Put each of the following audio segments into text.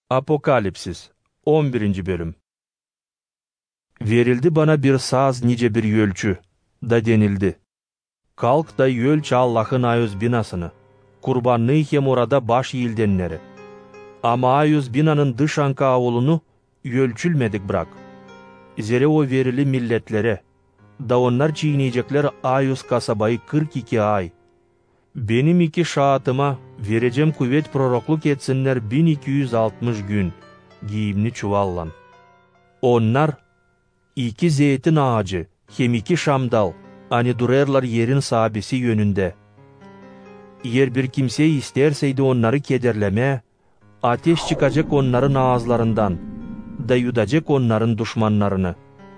Apokalipsis 11. bölüm. Verildi bana bir saz nice bir ölçü, da denildi. Kalk da ölç Allah'ın ayüz binasını, kurbanlı hem orada baş yildenleri. Ama ayüz binanın dış anka avulunu ölçülmedik bırak. Zere o verili milletlere, da onlar çiğneyecekler ayüz kasabayı 42 ay. Benim iki şaatıma vereceğim kuvvet prorokluk etsinler 1260 gün, giyimli çuvallan. Onlar, iki zeytin ağacı, hem iki şamdal, ani durerlar yerin sabisi yönünde. Eğer bir kimse isterseydi onları kederleme, ateş çıkacak onların ağızlarından, da yudacak onların düşmanlarını.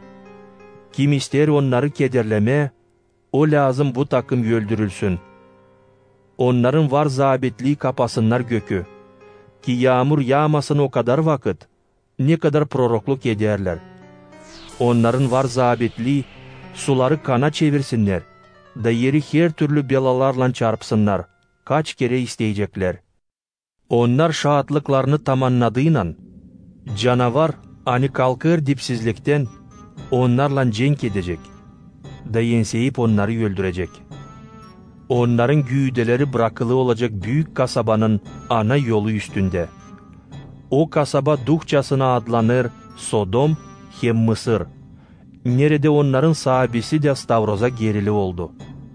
Kim ister onları kederleme, o lazım bu takım öldürülsün. Onların var zabitliği kapasınlar gökü, ki yağmur yağmasın o kadar vakit, ne kadar prorokluk ederler. Onların var zabitliği, suları kana çevirsinler, da yeri her türlü belalarla çarpsınlar, kaç kere isteyecekler. Onlar şahatlıklarını tamamladığıyla, canavar ani kalkır dipsizlikten, onlarla cenk edecek, da yenseyip onları öldürecek. Onların güğdeleri bırakılı olacak büyük kasabanın ana yolu üstünde. O kasaba duhçasına adlanır Sodom hem Mısır. Nerede onların sahibisi de Stavroz'a gerili oldu.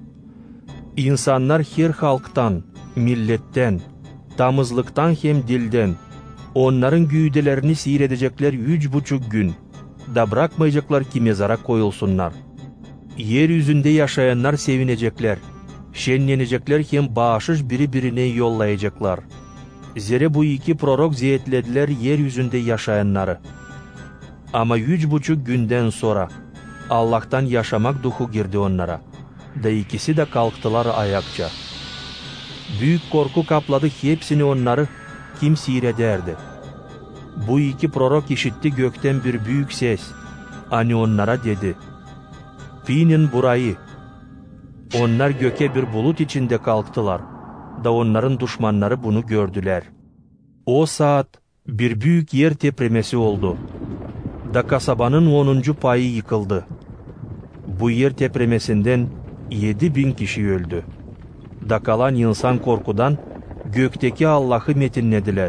İnsanlar her halktan, milletten, tamızlıktan hem dilden, onların güğdelerini seyredecekler 3,5 gün, da bırakmayacaklar ki mezara koyulsunlar. Yeryüzünde yaşayanlar sevinecekler, şenlenecekler hem bağışış birbirine yollayacaklar. Zere bu iki prorok ziyetlediler yeryüzünde yaşayanları. Ama 3,5 günden sonra Allah'tan yaşamak duhu girdi onlara. Da ikisi de kalktılar ayakça. Büyük korku kapladı hepsini onları, kim seyrederdi. Bu iki prorok işitti gökten bir büyük ses. Ani onlara dedi: "Binin burayı." Onlar göke bir bulut içinde kalktılar, da onların düşmanları bunu gördüler. O saat bir büyük yer tepremesi oldu, da kasabanın 10. payı yıkıldı. Bu yer tepremesinden 7.000 kişi öldü. Da kalan insan korkudan gökteki Allah'ı metinlediler.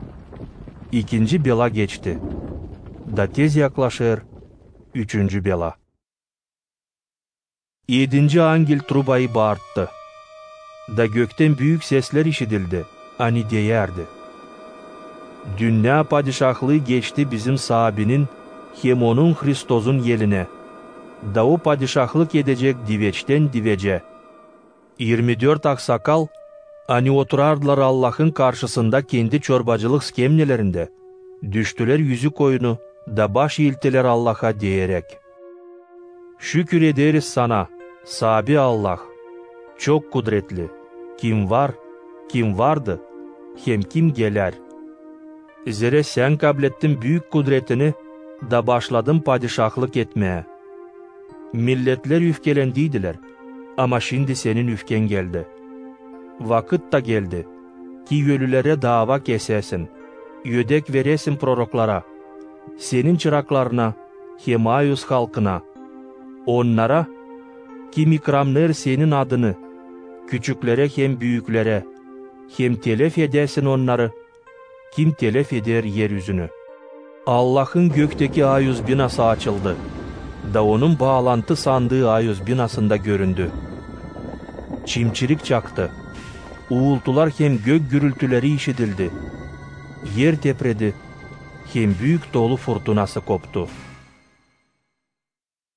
İkinci bela geçti, da tez yaklaşır 3. bela. 7. angel trubayı bağırttı. Da gökten büyük sesler işitildi, ani deyerdi: "Dünya padişahlığı geçti bizim sahibinin, hem onun Hristos'un yeline. Da o padişahlık edecek diveçten divece. 24 aksakal, ani oturardılar Allah'ın karşısında kendi çorbacılık skemnelerinde. Düştüler yüzük oyunu, da baş eğiltiler Allah'a diyerek: Şükür ederiz sana, sabi Allah, çok kudretli. Kim var, kim vardı, hem kim gelir. Zere sen kablettin büyük kudretini, da başladın padişahlık etmeye. Milletler üfkelendiydiler, ama şimdi senin üfken geldi. Vakit da geldi, ki ölülere dava kesesin, yödek veresin proroklara, senin çıraklarına, hem ayüz halkına. Onlara, kim ikramlar senin adını, küçüklere hem büyüklere, hem telef edesin onları, kim telef eder yeryüzünü. Allah'ın gökteki ayüz binası açıldı, da onun bağlantı sandığı ayüz binasında göründü. Çimçirik çaktı, uğultular hem gök gürültüleri işitildi. Yer tepredi, hem büyük dolu fırtınası koptu.